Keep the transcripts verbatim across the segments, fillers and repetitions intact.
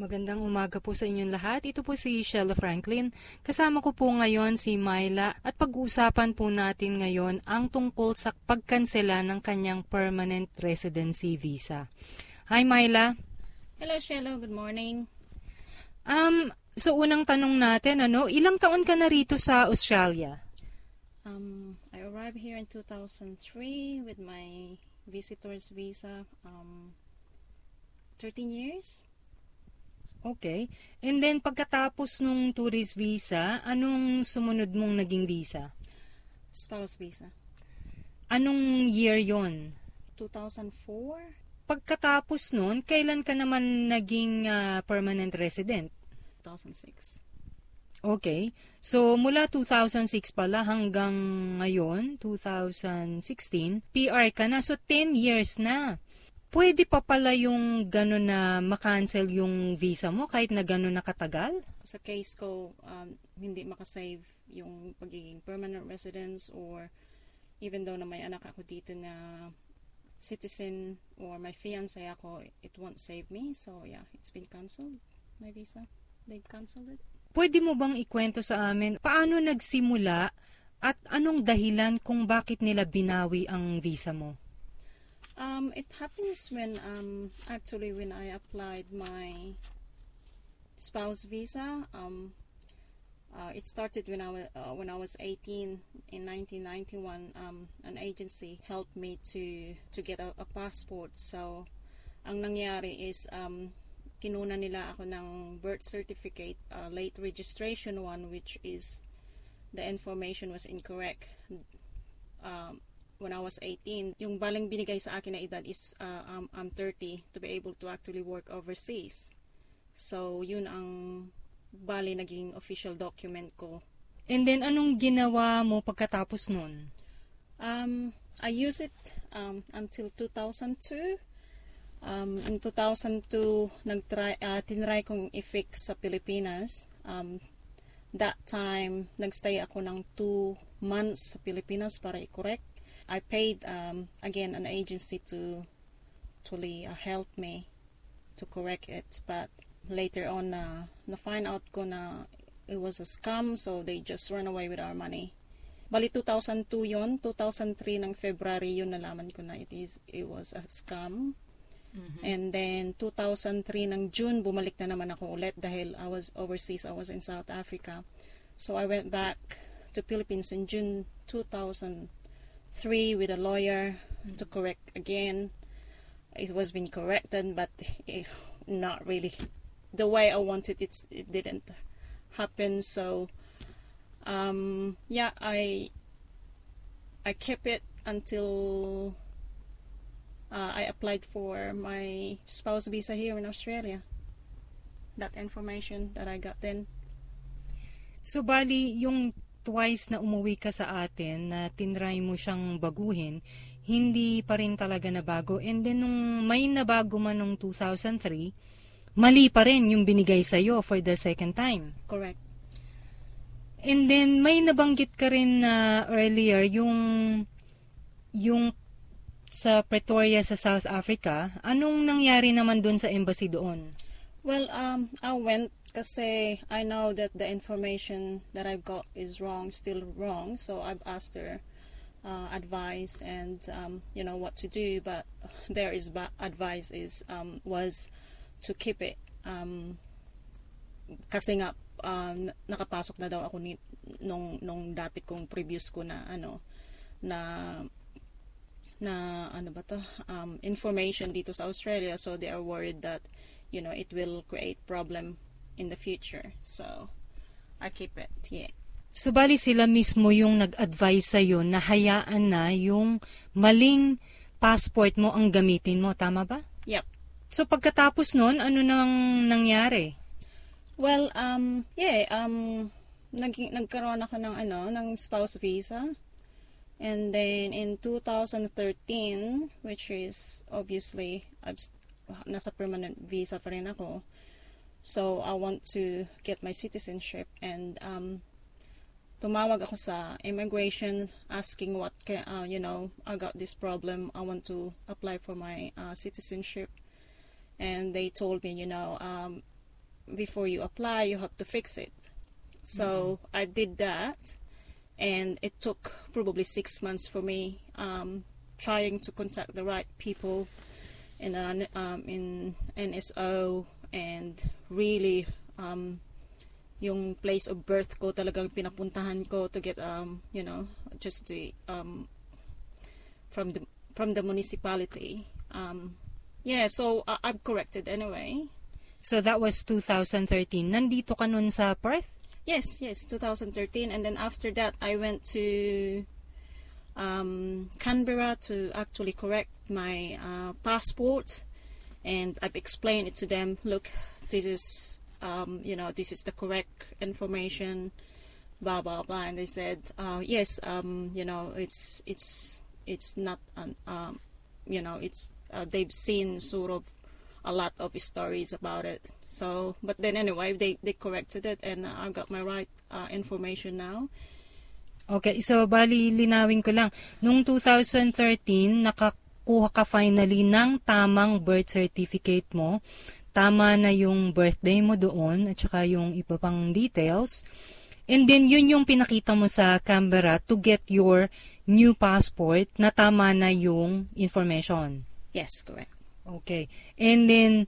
Magandang umaga po sa inyong lahat. Ito po si Sheila Franklin. Kasama ko po ngayon si Myla at pag-uusapan po natin ngayon ang tungkol sa pagkansela ng kanyang permanent residency visa. Hi Myla. Hello Sheila, good morning. Um, so unang tanong natin, ano, ilang taon ka na rito sa Australia? Um, I arrived here in two thousand three with my visitor's visa, um, thirteen years. Okay. And then pagkatapos nung tourist visa, anong sumunod mong naging visa? Spouse visa. Anong year yon? two thousand four. Pagkatapos nun, kailan ka naman naging uh, permanent resident? two thousand six. Okay. So mula two thousand six pala hanggang ngayon, two thousand sixteen, P R ka na. So ten years na. Pwede pa pala yung gano'n na makancel yung visa mo kahit na gano'n na katagal? Sa case ko, um, hindi makasave yung pagiging permanent residence, or even though na may anak ako dito na citizen or may fiancé ako, it won't save me. So yeah, it's been cancelled, my visa. They've cancelled it. Pwede mo bang ikwento sa amin paano nagsimula at anong dahilan kung bakit nila binawi ang visa mo? Um, it happens when, um, actually when I applied my spouse visa, um, uh, it started when I was, uh, when I was eighteen in nineteen ninety-one. Um, an agency helped me to, to get a, a passport. So, ang nangyari is, um, kinuna nila ako ng birth certificate, uh, late registration one, which is, the information was incorrect. Um, when I was eighteen, yung balang binigay sa akin na edad is uh, um, I'm thirty to be able to actually work overseas. So, yun ang bali naging official document ko. And then, anong ginawa mo pagkatapos nun? Um, I used it um, until two thousand two. Um, in two thousand two, nagtry, uh, tinry kong i-fix sa Pilipinas. Um, that time, nagstay ako ng two months sa Pilipinas para i-correct. I paid, um, again, an agency to actually uh, help me to correct it. But later on, uh, na-find out ko na it was a scam, so they just run away with our money. Bali, two thousand two yun. two thousand three ng February yun, nalaman ko na it, is, it was a scam. Mm-hmm. And then, two thousand three ng June, bumalik na naman ako ulit dahil I was overseas. I was in South Africa. So, I went back to Philippines in June two thousand three with a lawyer mm-hmm. to correct again. It was been corrected, but it, not really the way I wanted it. It didn't happen. So, um, yeah, I I kept it until uh, I applied for my spouse visa here in Australia. That information that I got then. So, bali, yung twice na umuwi ka sa atin na tinry mo siyang baguhin, hindi pa rin talaga nabago. And then, nung may nabago man nung two thousand three, mali pa rin yung binigay sa'yo for the second time. Correct. And then, may nabanggit ka rin na uh, earlier, yung, yung sa Pretoria sa South Africa. Anong nangyari naman doon sa embassy doon? Well, um, I went kasi I know that the information that I've got is wrong, still wrong. So I've asked her uh, advice and um, you know what to do. But there is ba- advice is um, was to keep it. Um, kasi nga um, nakapasok na daw ako ni, nung nung dati kong previous ko na ano na na ano ba to um, information dito sa Australia. So they are worried that you know it will create problem in the future. So, I keep it, yeah. So, bali sila mismo yung nag-advise sa'yo na hayaan na yung maling passport mo ang gamitin mo. Tama ba? Yep. So, pagkatapos nun, ano nang nangyari? Well, um, yeah, um, nag nagkaroon ako ng, ano, ng spouse visa. And then, in two thousand thirteen, which is, obviously, I've, nasa permanent visa pa rin ako. So, I want to get my citizenship, and um, tumawag ako sa immigration asking what, can, uh, you know, I got this problem, I want to apply for my uh, citizenship. And they told me, you know, um, before you apply, you have to fix it. So mm-hmm. I did that, and it took probably six months for me um, trying to contact the right people in an, um, in N S O, and really um, yung place of birth ko talagang pinapuntahan ko to get um you know just the um from the from the municipality. Um, yeah, so uh, I've corrected anyway. So that was two thousand thirteen. Nandito ka nun sa Perth? Yes, yes, two thousand thirteen. And then after that, I went to um, Canberra to actually correct my uh, passport. And I've explained it to them. Look, this is, um, you know, this is the correct information, blah, blah, blah. And they said, uh, yes, um, you know, it's, it's, it's not, an, um, you know, it's, uh, they've seen sort of a lot of stories about it. So, but then anyway, they, they corrected it, and I got my right uh, information now. Okay, so bali linawin ko lang. Noong two thousand thirteen, nakakuha ka finally ng tamang birth certificate mo. Tama na yung birthday mo doon at saka yung iba pang details. And then yun yung pinakita mo sa Canberra to get your new passport na tama na yung information. Yes, correct. Okay. And then,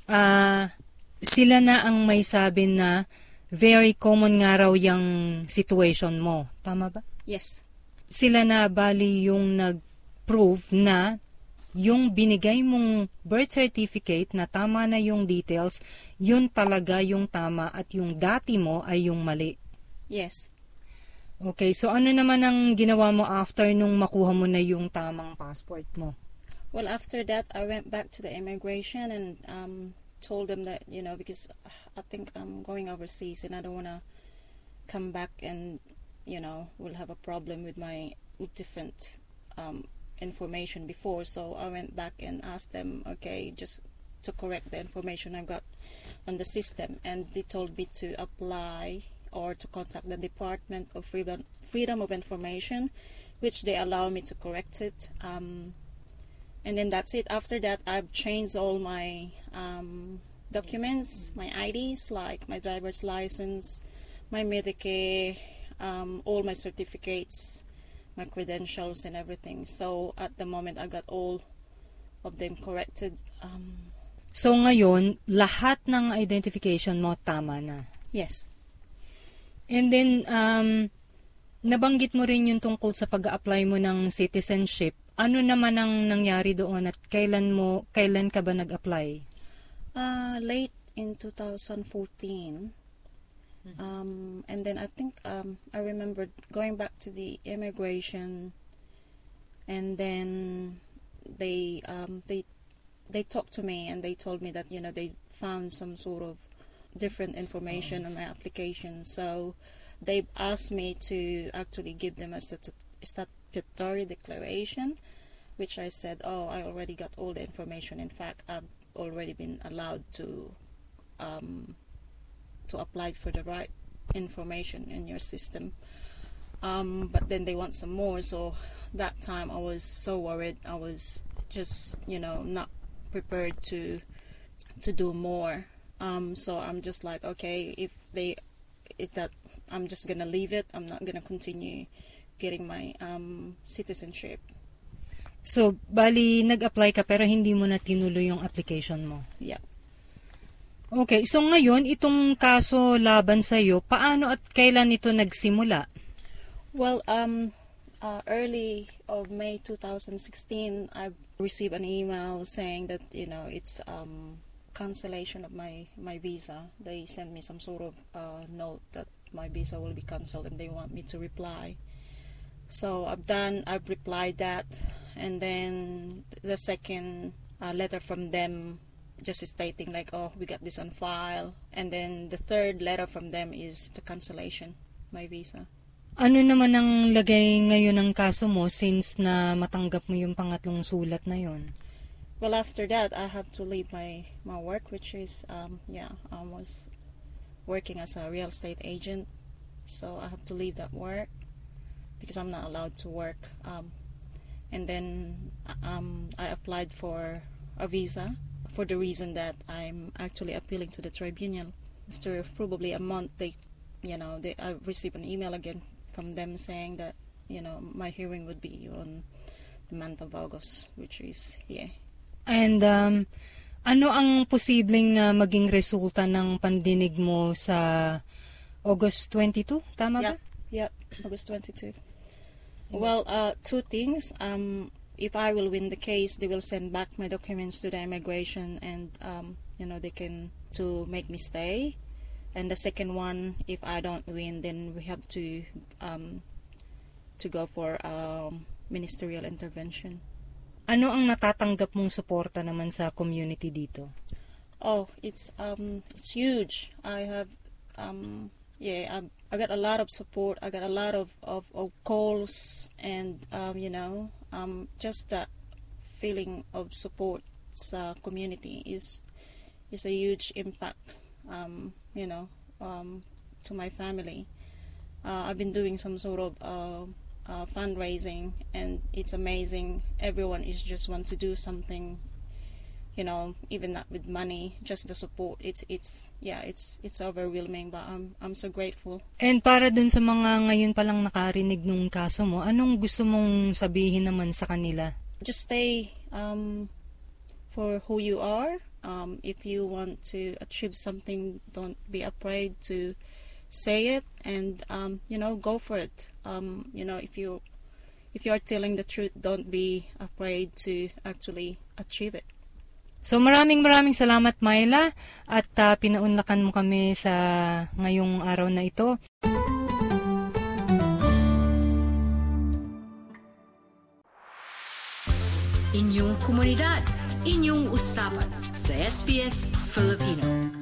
uh, sila na ang may sabi na very common nga raw yung situation mo. Tama ba? Yes. Sila na bali yung nag-prove na yung binigay mong birth certificate na tama na yung details, yun talaga yung tama at yung dati mo ay yung mali. Yes. Okay. So, ano naman ang ginawa mo after nung makuha mo na yung tamang passport mo? Well, after that, I went back to the immigration and um, told them that, you know, because I think I'm going overseas and I don't want to come back and, you know, will have a problem with my different um, information before. So I went back and asked them, okay, just to correct the information I got on the system. And they told me to apply or to contact the Department of Freedom, Freedom of Information, which they allow me to correct it. Um, And then that's it. After that, I've changed all my um, documents, my I Ds, like my driver's license, my Medicare, um, all my certificates, my credentials and everything. So at the moment, I got all of them corrected. Um, so ngayon, lahat ng identification mo tama na? Yes. And then, um, nabanggit mo rin yung tungkol sa pag-a-apply mo ng citizenship. Ano naman ang nangyari doon at kailan mo kailan ka ba nag-apply? Uh, late in two thousand fourteen. Mm-hmm. Um, and then I think um, I remembered going back to the immigration, and then they um, they they talked to me and they told me that, you know, they found some sort of different information on my application. So they asked me to actually give them a stat- statutory declaration, which I said, oh, I already got all the information. In fact, I've already been allowed to um, to apply for the right information in your system. Um, but then they want some more. So that time I was so worried. I was just, you know, not prepared to to do more. Um, so I'm just like, okay, if they, if that, I'm just gonna leave it. I'm not gonna continue getting my um, citizenship. So, bali, nag-apply ka pero hindi mo na tinuloy yung application mo? Yeah. Okay, so ngayon, itong kaso laban sa'yo, paano at kailan ito nagsimula? Well, um, uh, early of May two thousand sixteen, I received an email saying that, you know, it's um, cancellation of my, my visa. They sent me some sort of uh, note that my visa will be cancelled and they want me to reply. So I've done, I've replied that, and then the second uh, letter from them just stating like, oh, we got this on file, and then the third letter from them is the cancellation, my visa. Ano naman ang lagay ngayon ng kaso mo since na matanggap mo yung pangatlong sulat na yun? Well, after that, I have to leave my, my work, which is, um, yeah, I was working as a real estate agent, so I have to leave that work because I'm not allowed to work. Um, and then um, I applied for a visa for the reason that I'm actually appealing to the tribunal. after probably a month, they, you know, they I received an email again from them saying that, you know, my hearing would be on the month of August, which is here. And um, ano ang posibleng uh, maging resulta ng pandinig mo sa August twenty-two? Tama ba? Yep, yep, August twenty-two. Well, uh, two things. Um, if I will win the case, they will send back my documents to the immigration, and um, you know, they can to make me stay. And the second one, if I don't win, then we have to um, to go for um, ministerial intervention. Ano ang natatanggap mong suporta naman sa community dito? Oh, it's um, it's huge. I have um, yeah, I, I got a lot of support. I got a lot of, of, of calls, and um, you know, um, just that feeling of support sa community is is a huge impact. Um, you know, um, to my family. Uh, I've been doing some sort of uh, uh, fundraising, and it's amazing. Everyone is just want to do something. You know, even not with money, just the support. It's it's yeah, it's it's overwhelming, but I'm I'm so grateful. And para dun sa mga ngayon pa lang nakarinig nung kaso mo, anong gusto mong sabihin naman sa kanila? Just stay um, for who you are. Um, if you want to achieve something, don't be afraid to say it, and um, you know, go for it. Um, you know, if you if you are telling the truth, don't be afraid to actually achieve it. So maraming maraming salamat, Myla, at uh, pinaunlakan mo kami sa ngayong araw na ito. Inyong komunidad, inyong usapan sa S B S Filipino.